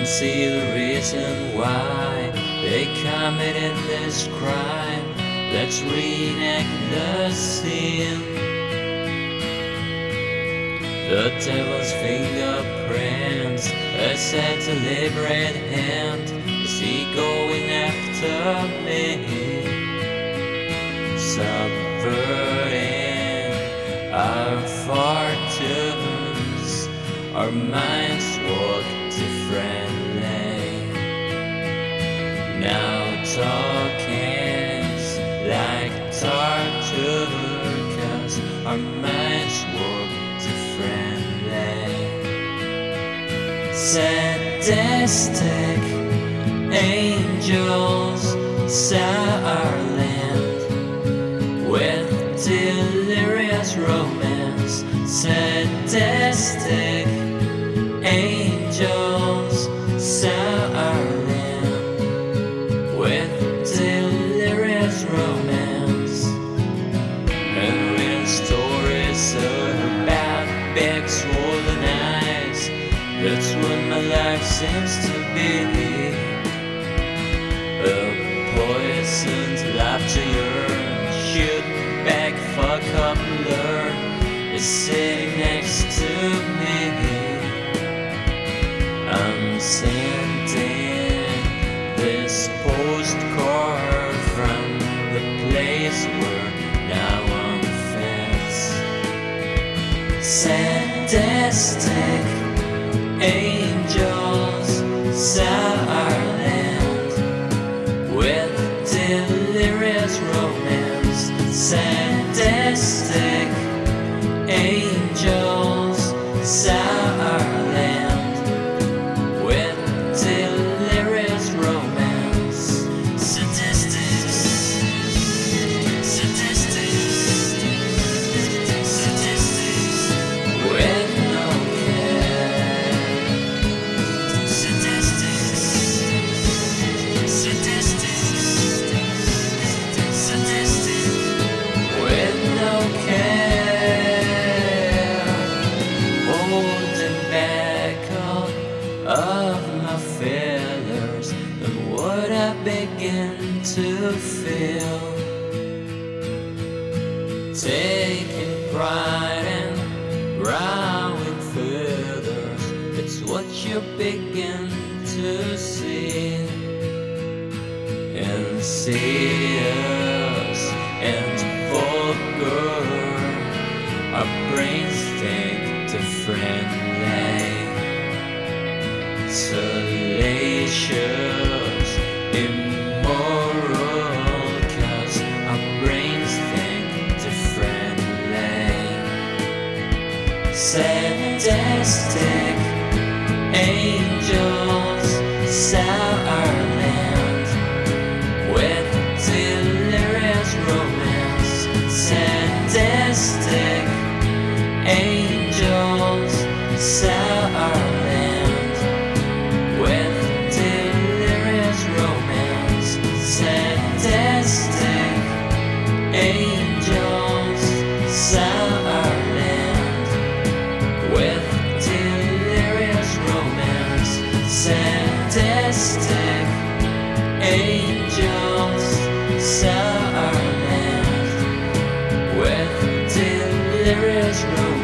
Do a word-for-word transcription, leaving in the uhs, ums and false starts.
see the reason why they committed this crime. Let's reenact the scene. The devil's fingerprints, a set deliberate hand. Is he going after me? Subverting our fortunes, our minds walk differently. Now talking's like torture, 'cause our minds walk differently. Sadistic angels saw our land with delirious romance. Sadistic angels saw our land with delirious romance. And real stories about big swollen eyes. That's what my life seems to be. A poisoned laughter yearn, shoot back, fuck up, learn, is sitting next to me. I'm sending this postcard from the place where now I'm fixed. Sadistic angels saw our land with delirious romance. Sadistic angels saw our land with delirious romance. Statistics, statistics, statistics, with no care. Statistics, statistics, statistics, with no care. Holding back all of my failures and what I begin to feel. Taking pride in growing feathers, it's what you begin to see. Insidious and vulgar, our brains think differently. Salacious, immoral, 'cause our brains think differently. Sadistic angels saw our land with delirious romance. Sadistic angels saw our land with delirious romance. Sadistic angels saw our land with delirious romance. Sadistic angels saw our land with delirious romance.